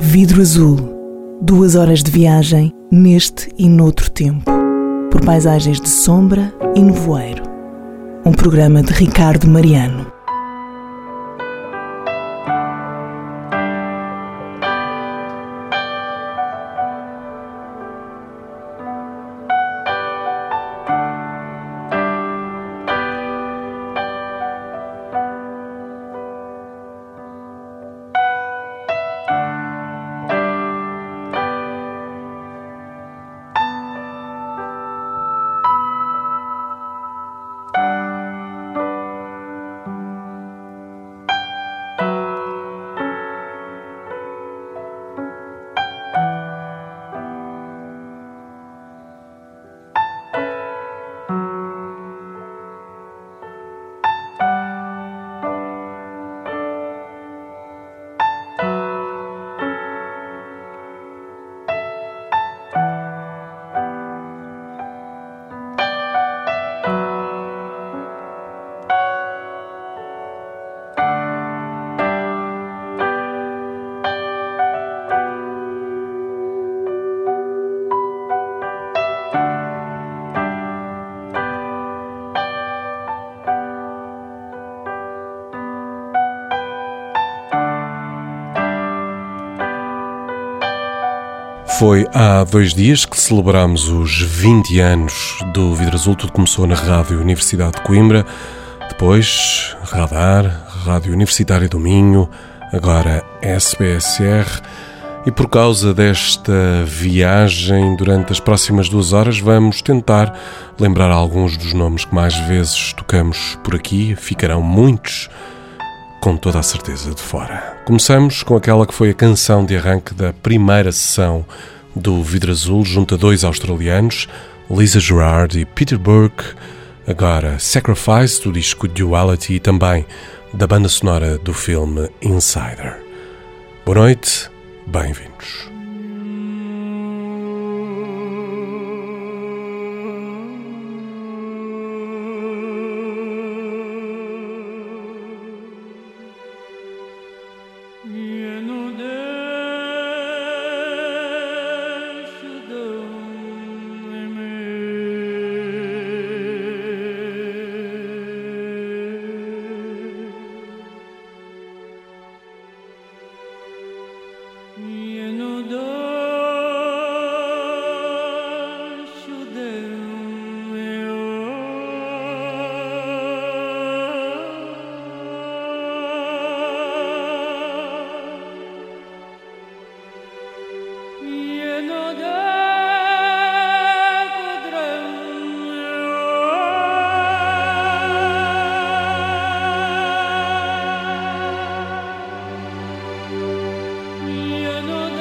Vidro Azul. 2 horas de viagem neste e noutro tempo, por paisagens de sombra e nevoeiro. Um programa de Ricardo Mariano. Foi há 2 dias que celebramos os 20 anos do Vidro Azul. Tudo começou na Rádio Universidade de Coimbra, depois Radar, Rádio Universitária do Minho, agora SBSR. E por causa desta viagem, durante as próximas 2 horas, vamos tentar lembrar alguns dos nomes que mais vezes tocamos por aqui. Ficarão muitos, com toda a certeza, de fora. Começamos com aquela que foi a canção de arranque da primeira sessão do Vidro Azul, junto a 2 australianos, Lisa Gerard e Peter Burke. Agora Sacrifice, do disco Duality, e também da banda sonora do filme Insider. Boa noite, bem-vindos. No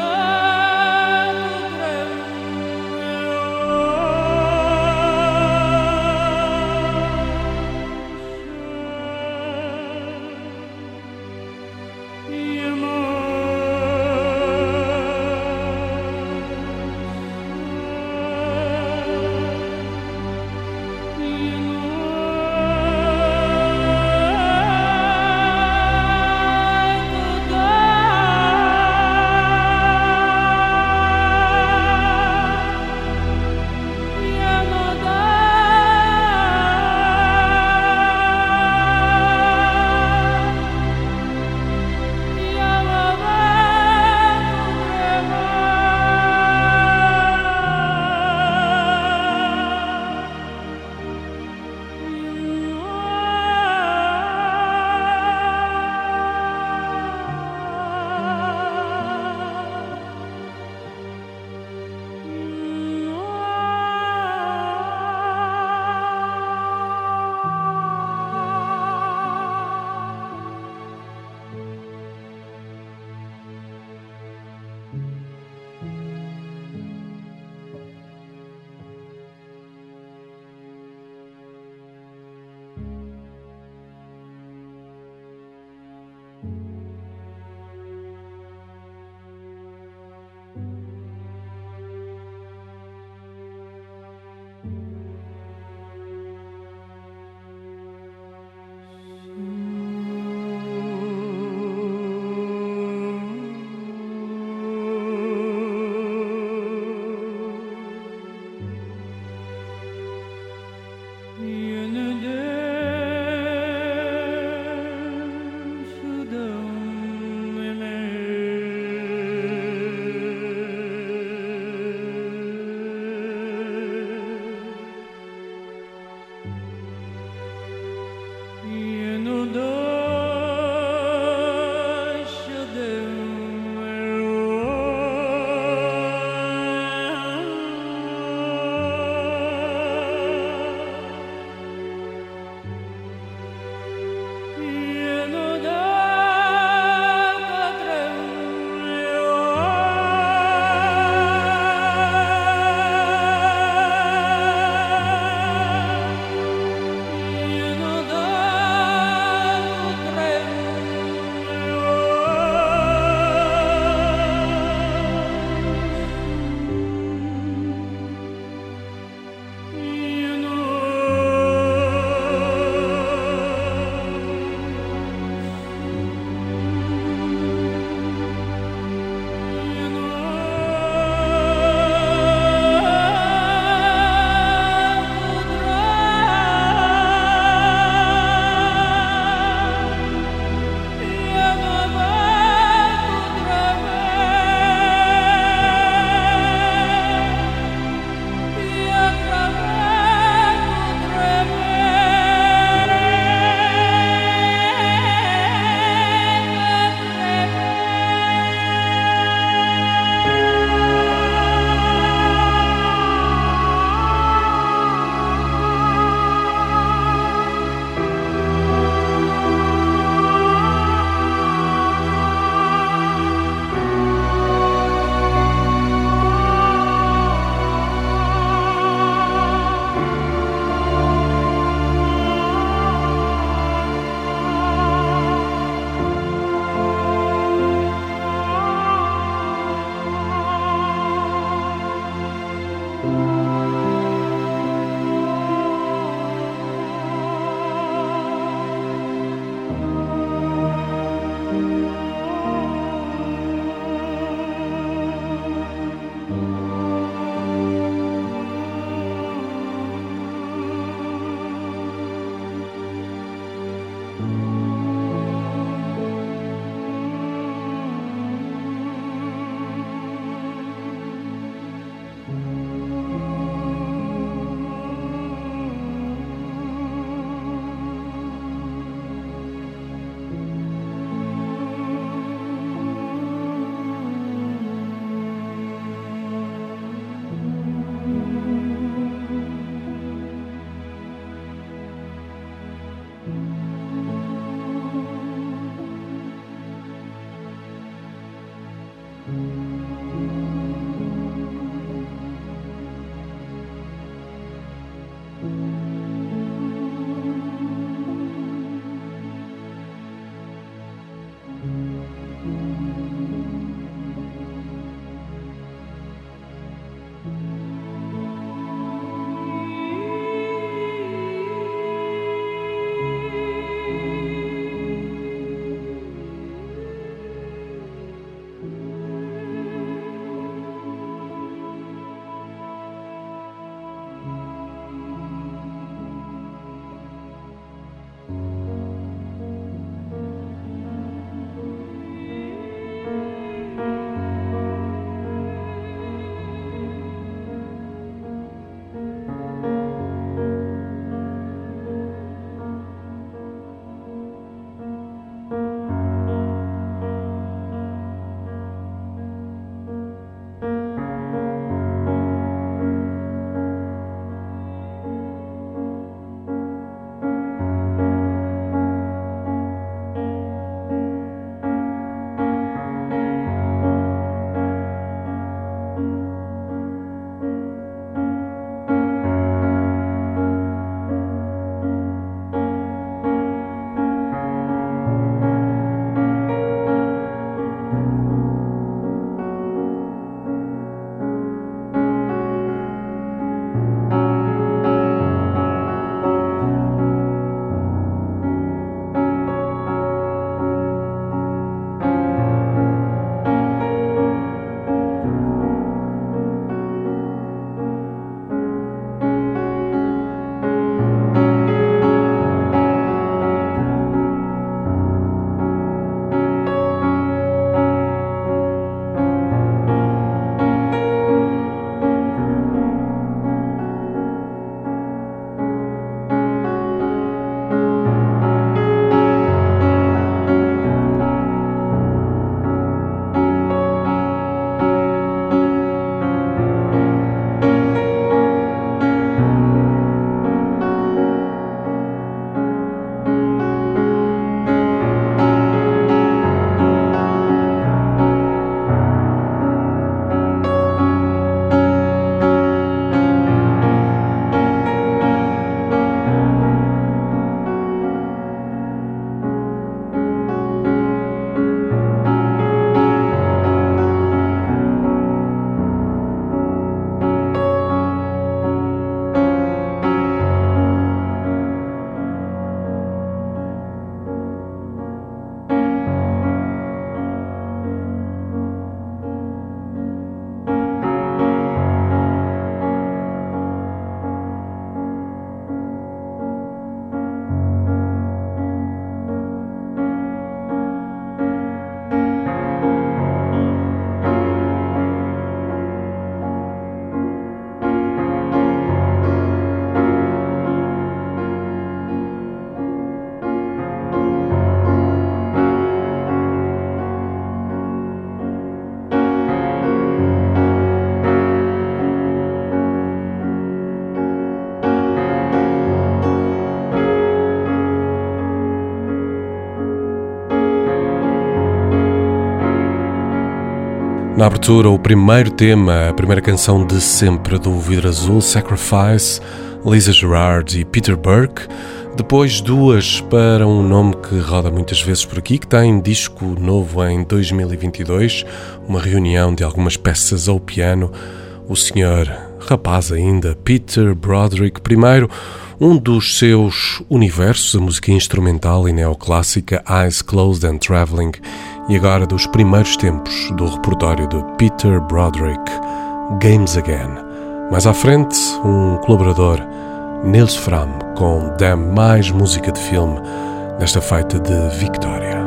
Na abertura, o primeiro tema, a primeira canção de sempre do Vidro Azul, Sacrifice, Lisa Gerrard e Peter Burke. Depois duas para um nome que roda muitas vezes por aqui, que tem disco novo em 2022, uma reunião de algumas peças ao piano. O senhor, rapaz ainda, Peter Broderick, primeiro um dos seus universos, a música instrumental e neoclássica Eyes Closed and Traveling, e agora dos primeiros tempos do repertório de Peter Broderick, Games Again. Mais à frente, um colaborador, Nils Fram, com Damn, mais música de filme nesta feita de Victoria.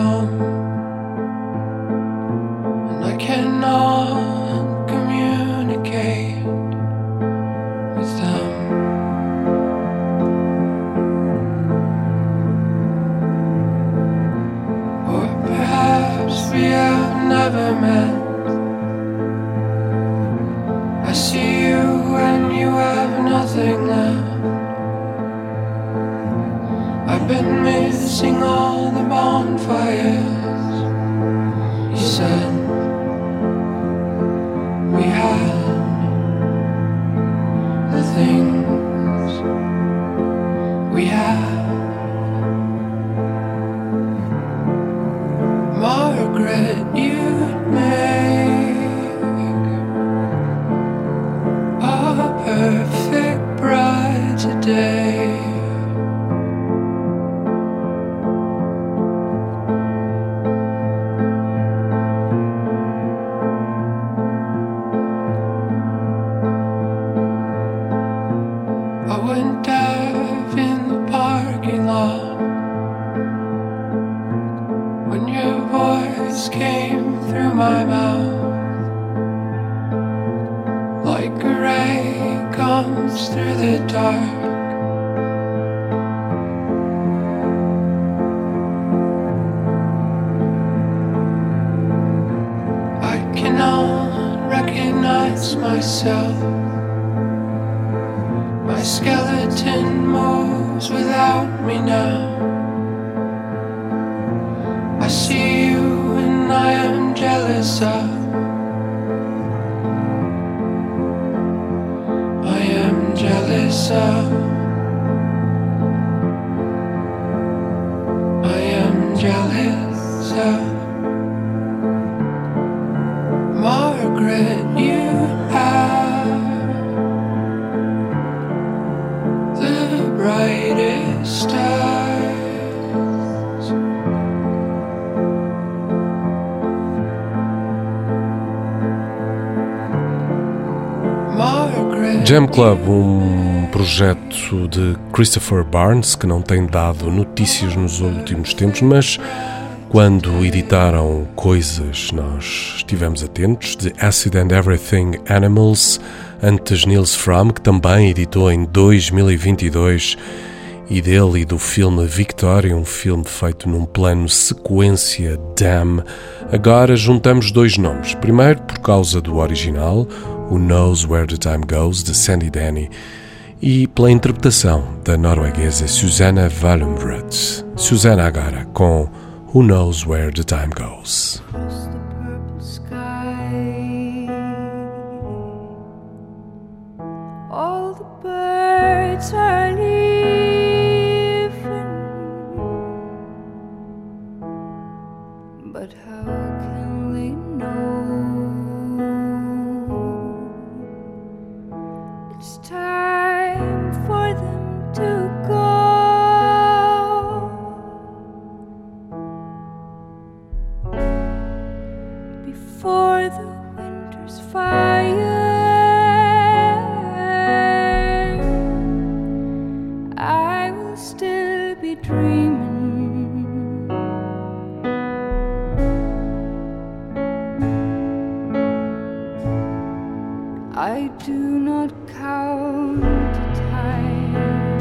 come, and I cannot communicate with them. Or perhaps we have never met. I see you when you have nothing left. I've been missing all the bonfires. You said we had the things we had. Margaret, you'd make a perfect bride today. Myself, my skeleton moves without me now. I see you and I am jealous of. I am jealous of. I am jealous of. Margaret, you have the brightest stars. Margaret, Jam Club, projeto de Christopher Barnes que não tem dado notícias nos últimos tempos, mas quando editaram Coisas nós estivemos atentos, de Acid and Everything Animals, antes Nils Fram, que também editou em 2022, e dele e do filme Victoria, um filme feito num plano sequência Damn. Agora juntamos dois nomes, primeiro por causa do original, Who Knows Where the Time Goes, de Sandy Denny, e pela interpretação da norueguesa Susanna Wallenbrot. Susanna agora com Who Knows Where the Time Goes. Across the purple sky, all the birds are leaving, but how can they know it's time for them to go? For the winter's fire, I will still be dreaming. I do not count the time,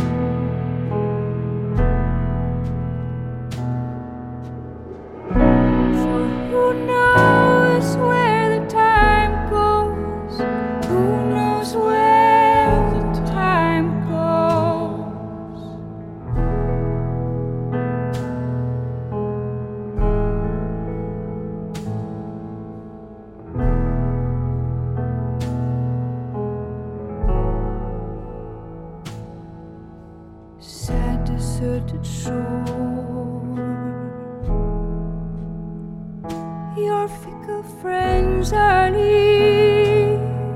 for who knows where the time goes? Who knows where the time goes? Sad, deserted shore, your fickle friends are leaving.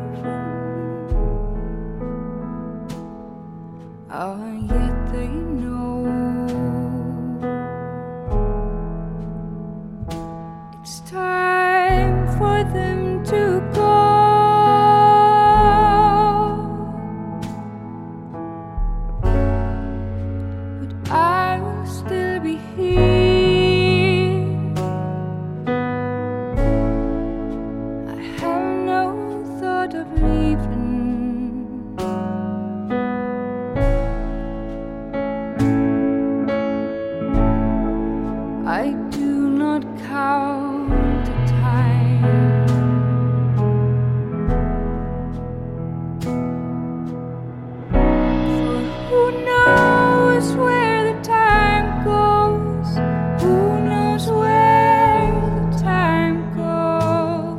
And yet they know it's time for them to go. But I will still be here count the time. For who knows where the time goes? Who knows where the time goes?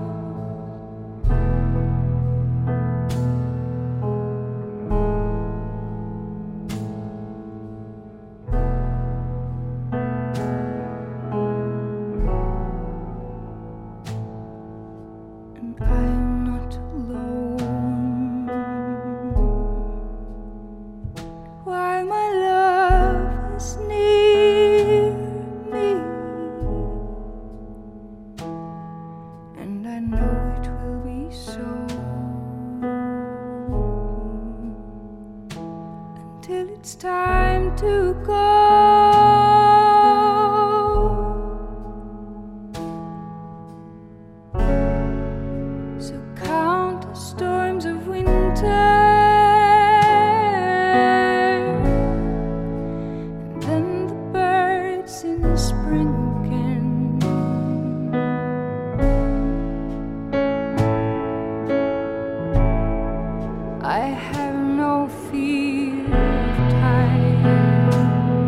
And I'm not alone while my love is near me, and I know it will be so until it's time to go. So count the storms of winter, and then the birds in the spring again. I have no fear of time.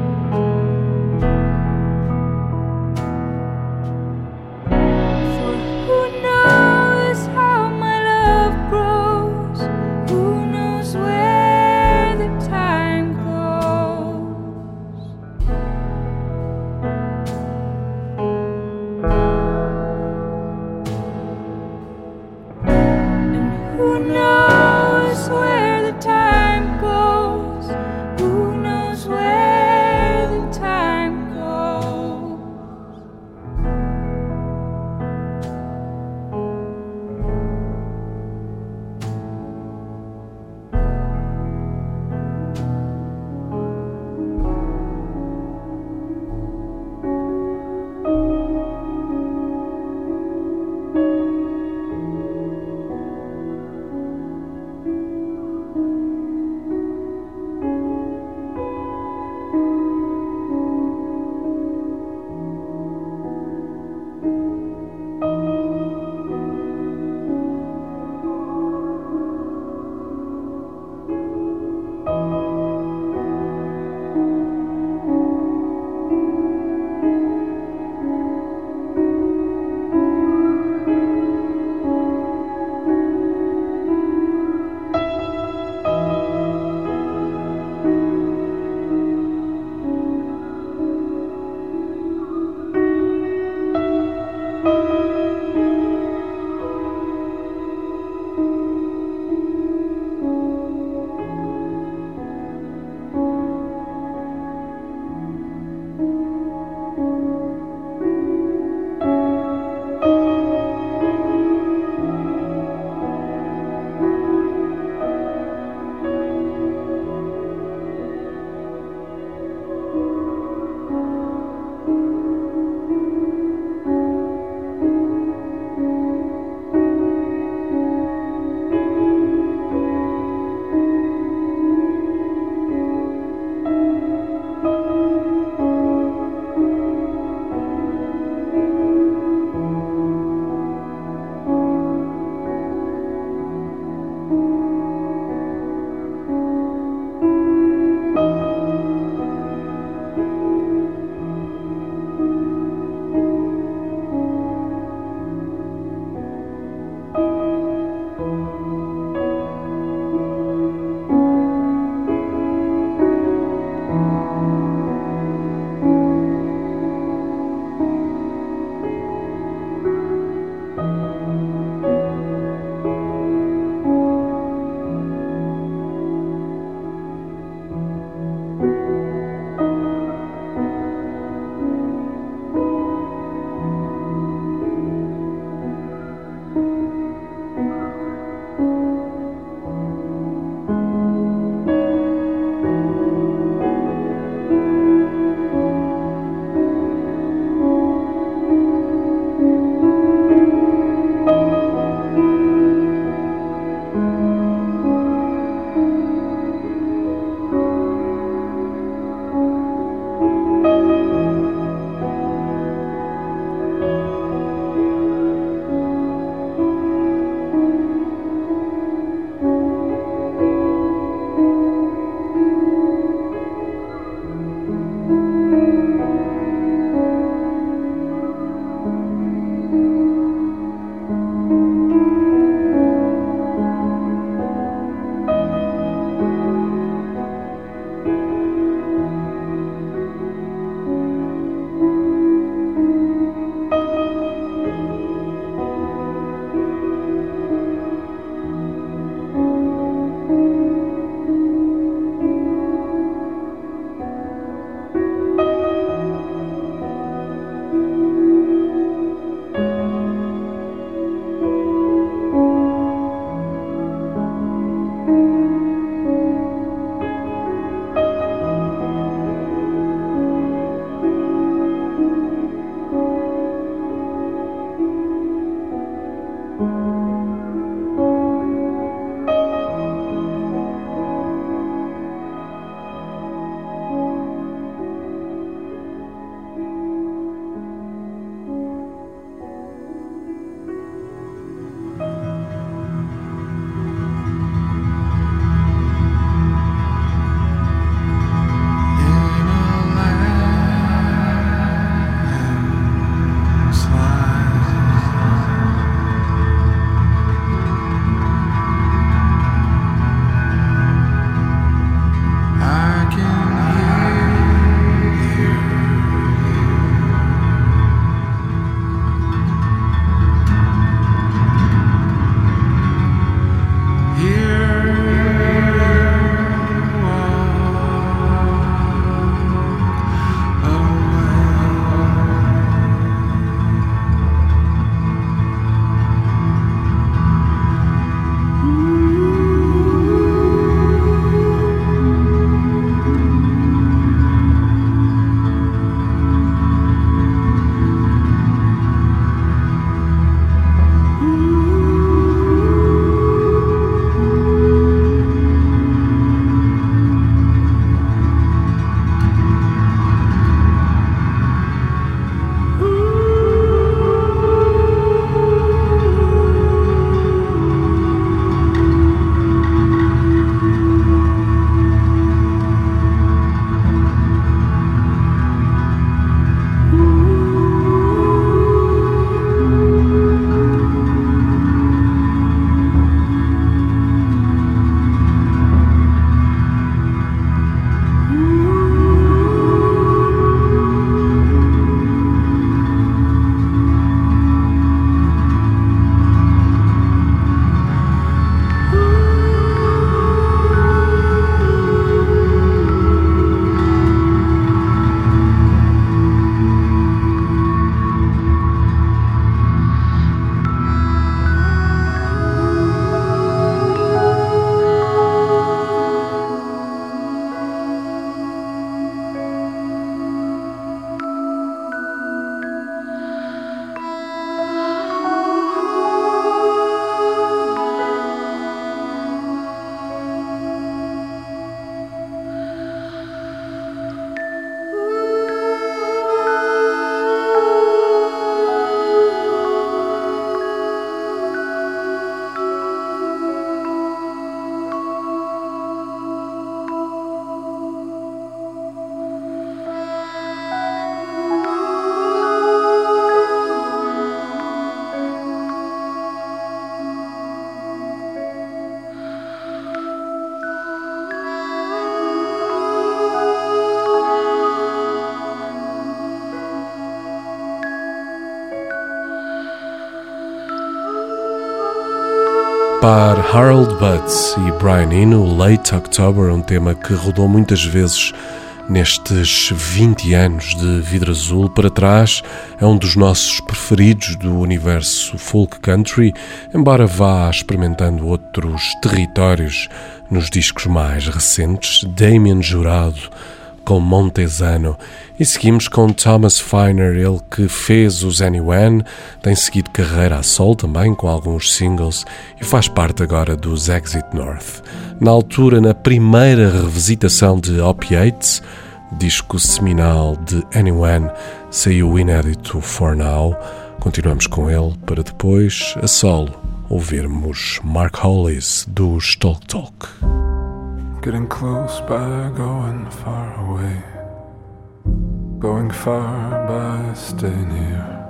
Par Harold Budd e Brian Eno, Late October, um tema que rodou muitas vezes nestes 20 anos de Vidro Azul. Para trás, é um dos nossos preferidos do universo folk country, embora vá experimentando outros territórios nos discos mais recentes. Damien Jurado com Montesano. E seguimos com Thomas Feiner, ele que fez os Anyone, tem seguido carreira a solo também com alguns singles e faz parte agora dos Exit North. Na altura, na primeira revisitação de Opiates, disco seminal de Anyone, saiu o inédito For Now. Continuamos com ele para depois, a solo, ouvirmos Mark Hollis dos Talk Talk. Getting close by going far away, going far by staying here,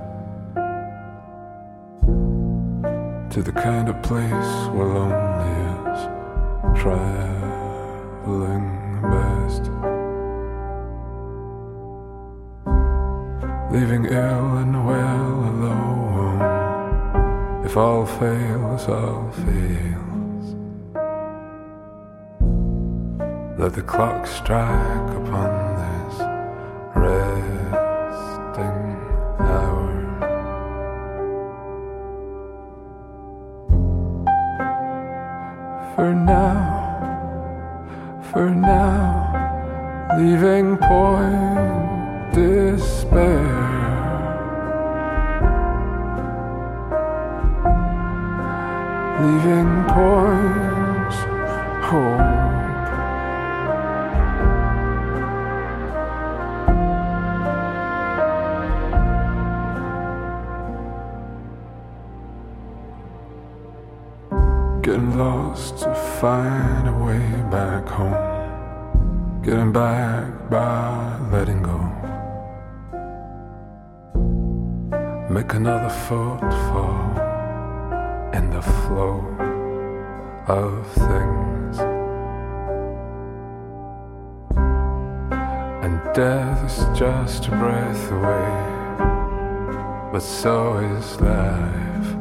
to the kind of place where lonely is traveling best, leaving ill and well alone. If all fails, all fails. Let the clock strike upon this resting hour. For now, leaving point despair. Leaving point hope. Getting lost to find a way back home. Getting back by letting go. Make another footfall in the flow of things. And death is just a breath away, but so is life.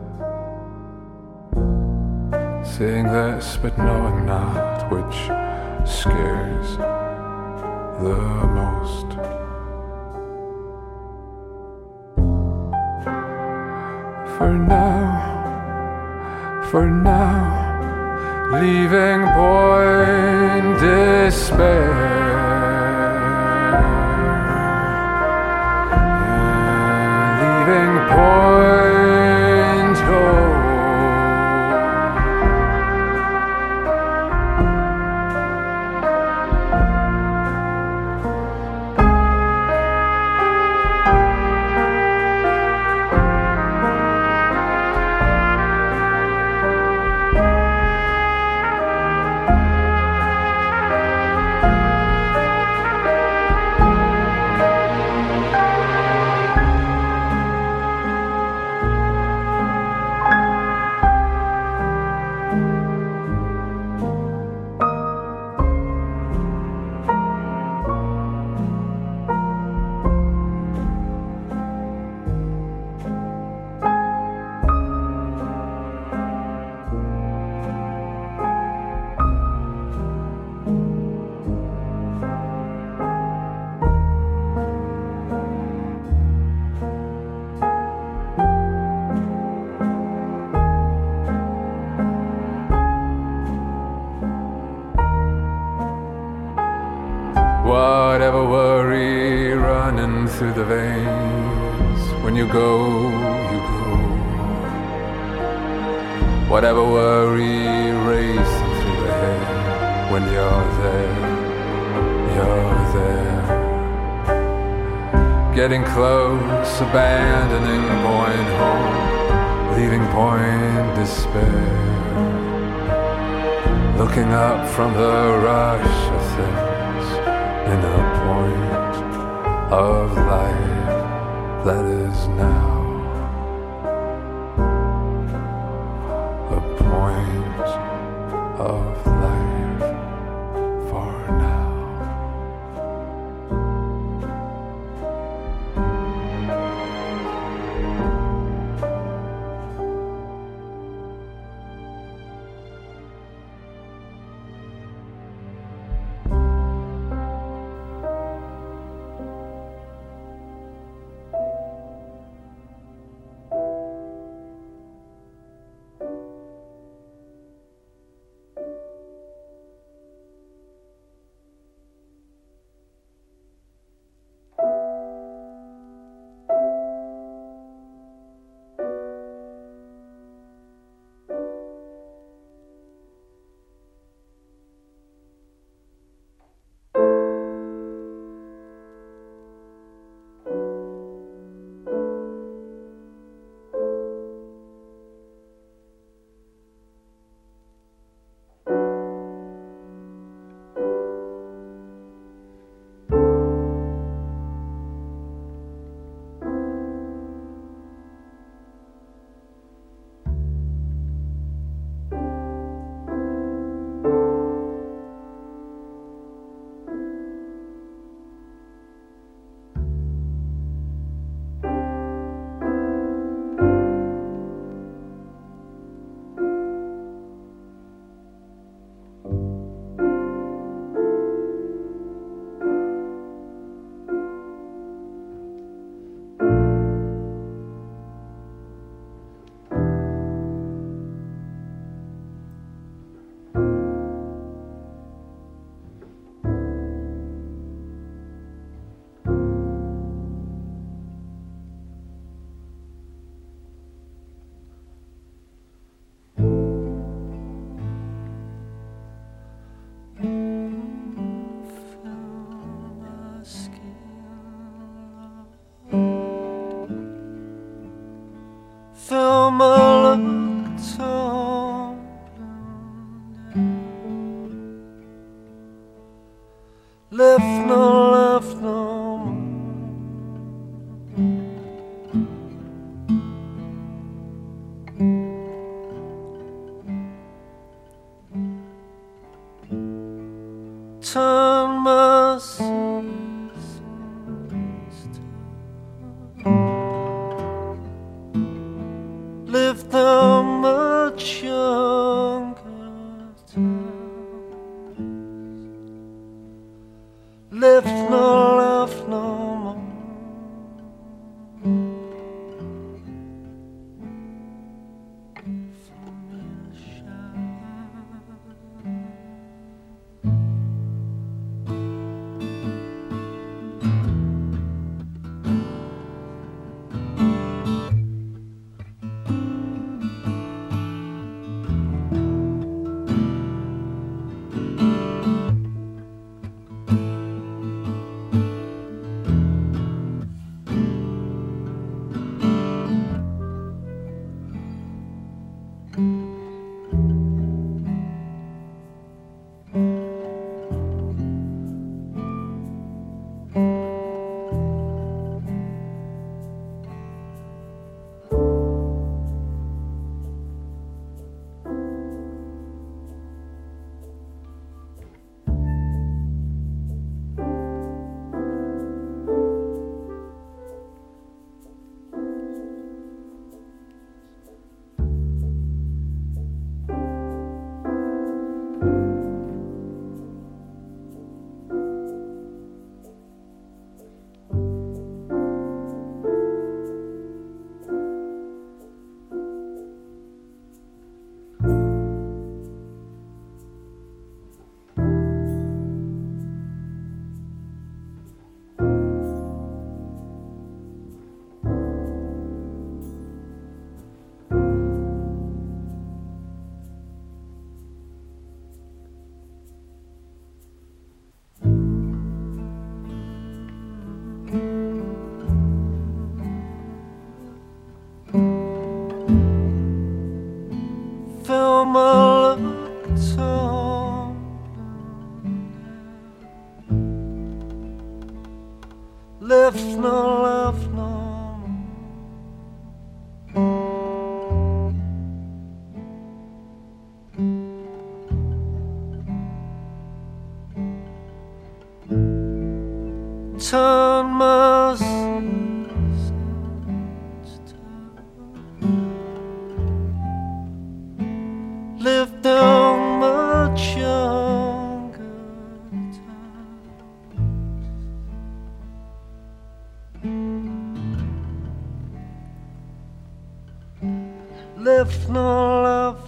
Seeing this but knowing not which scares the most. For now, leaving point despair. Leaving point hope. Whatever worry running through the veins, when you go, you go. Whatever worry racing through the head, when you're there, you're there. Getting close, abandoning point home, leaving point despair. Looking up from the rush of things, in a point of life that is now. A point of life for now. Fill my little lift no more. Turn my seasons to live them much younger times. Lift no more. Fill my little lift no more. Turn my seasons to live down much younger times. Live no love.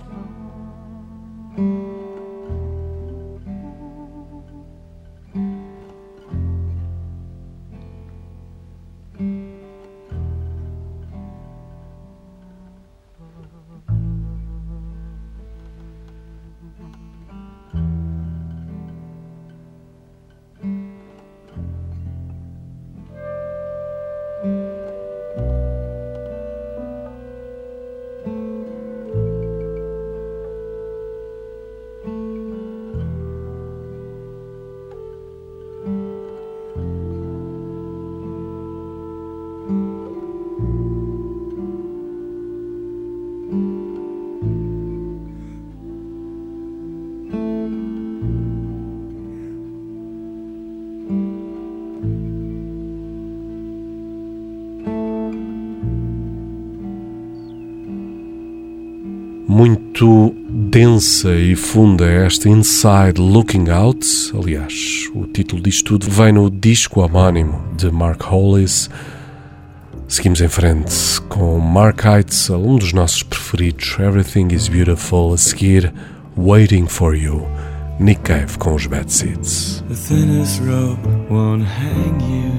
Muito densa e funda esta Inside Looking Out. Aliás, o título disto tudo vem no disco homónimo de Mark Hollis. Seguimos em frente com Mark Heitzel, um dos nossos preferidos, Everything is Beautiful. A seguir, Waiting for You, Nick Cave com os Bad Seeds. The thinnest rope won't hang you,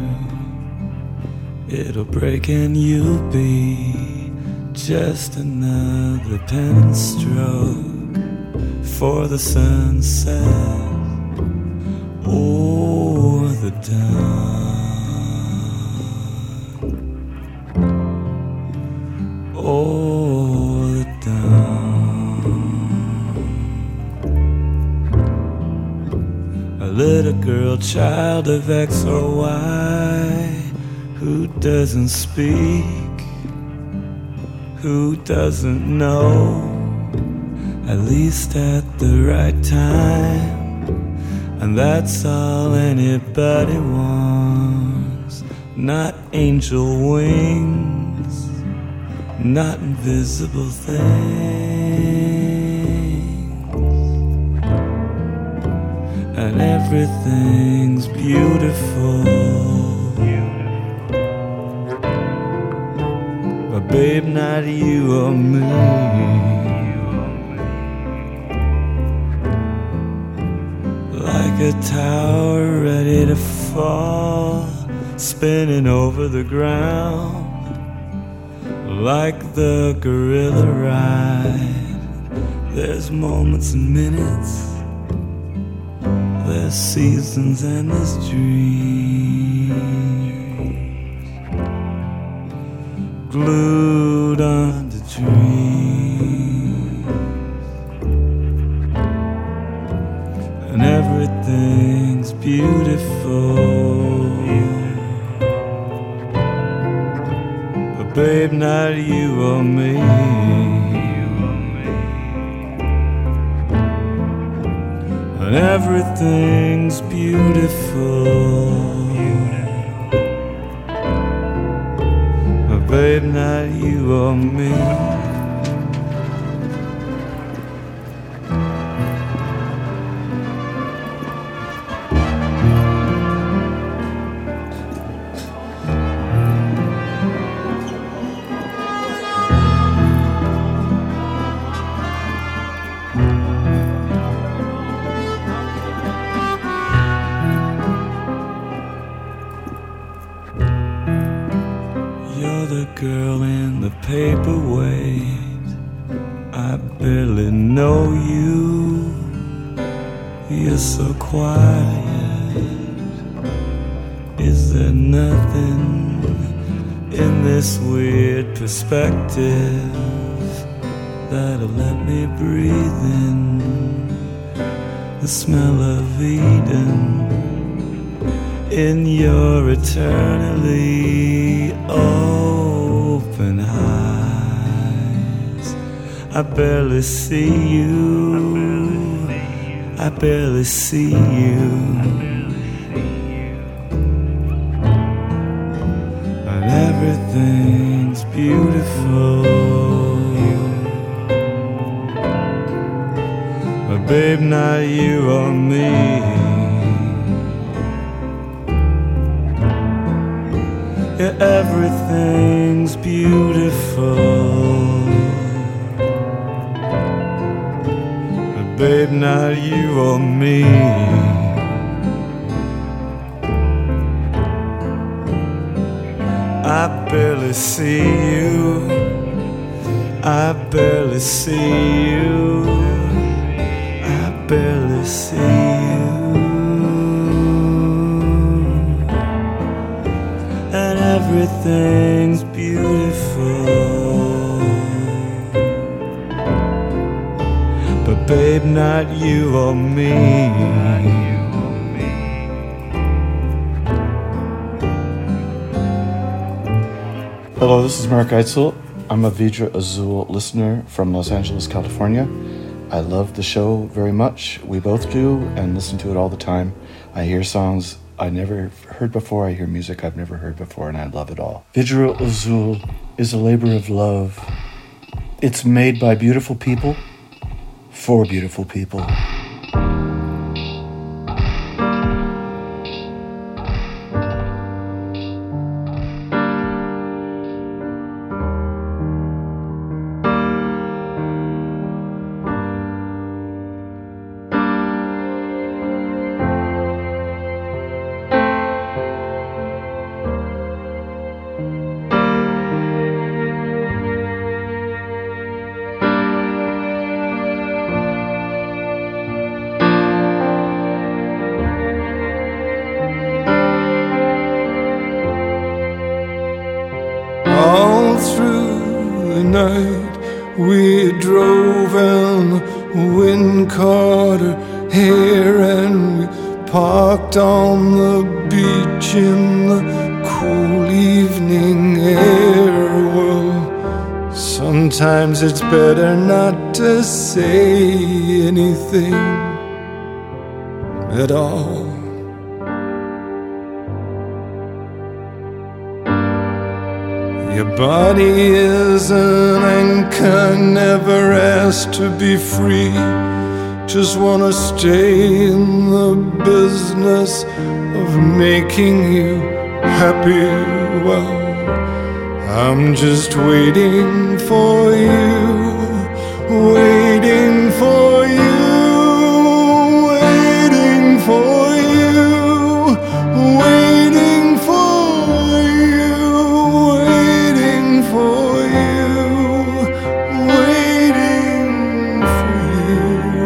it'll break and you'll be just another pen stroke for the sunset or the dawn. all the down. A little girl, child of X or Y, who doesn't speak, who doesn't know, at least at the right time. And that's all anybody wants. Not angel wings, not invisible things. And everything's beautiful, but babe, not you or me. Like a tower ready to fall, spinning over the ground. Like the gorilla ride, there's moments and minutes, there's seasons and there's dreams, glued on to dreams. And everything's beautiful, but babe, not you or me. And everything's beautiful, but babe, not you or me. Girl in the paperweight, I barely know you. You're so quiet. Is there nothing in this weird perspective that'll let me breathe in the smell of Eden in your eternally open eyes? I barely see you, I barely see you, and everything's beautiful, but babe, not you or me. Yeah, everything's beautiful, but babe, not you or me. I barely see you, I barely see you, I barely see you. And everything's beautiful, but babe, not you or me. Hello, this is Mark Eitzel. I'm a Vidra Azul listener from Los Angeles, California. I love the show very much. We both do, and listen to it all the time. I hear songs I never heard before. I hear music I've never heard before, and I love it all. Vidra Azul is a labor of love. It's made by beautiful people for beautiful people. night we drove and the wind caught her hair, and we parked on the beach in the cool evening air. Well, sometimes it's better not to say anything at all. Your body is an anchor, never asked to be free. Just wanna stay in the business of making you happy. Well, I'm just waiting for you, waiting for you, waiting for you, waiting for you, waiting for you, waiting for you.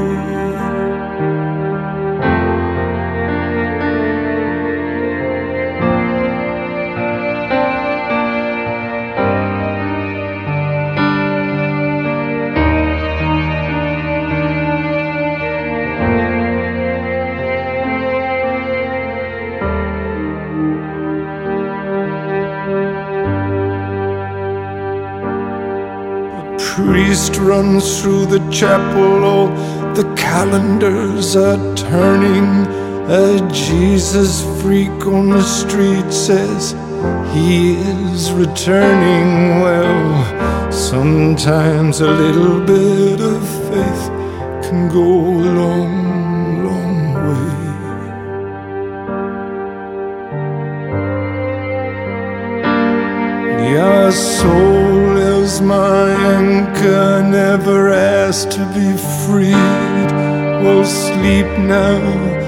Priest runs through the chapel, all the calendars are turning. A Jesus freak on the street says he is returning. Well, sometimes a little bit of faith can go a long, long way. Your soul is my anchor, never asked to be freed. Well, sleep now,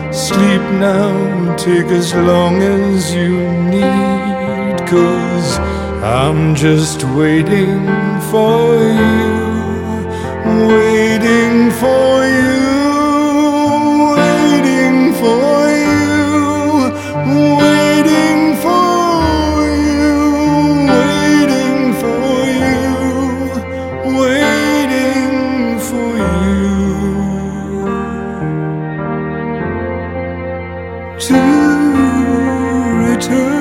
take as long as you need, 'cause I'm just waiting for you, waiting for you, waiting for you, waiting for you, waiting for you, waiting for you to return.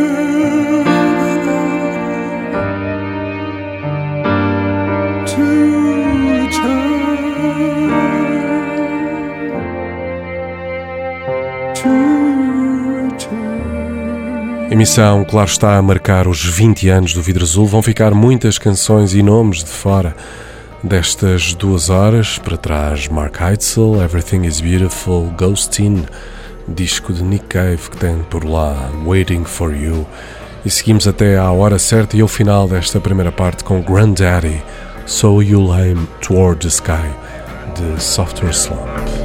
Emissão, claro está, a marcar os 20 anos do Vidro Azul. Vão ficar muitas canções e nomes de fora destas 2 horas. Para trás, Mark Heitzel, Everything is Beautiful, Ghostin', disco de Nick Cave que tem por lá Waiting for You. E seguimos até à hora certa e ao final desta primeira parte com Granddaddy, So You'll Aim Toward the Sky, de Software Slump.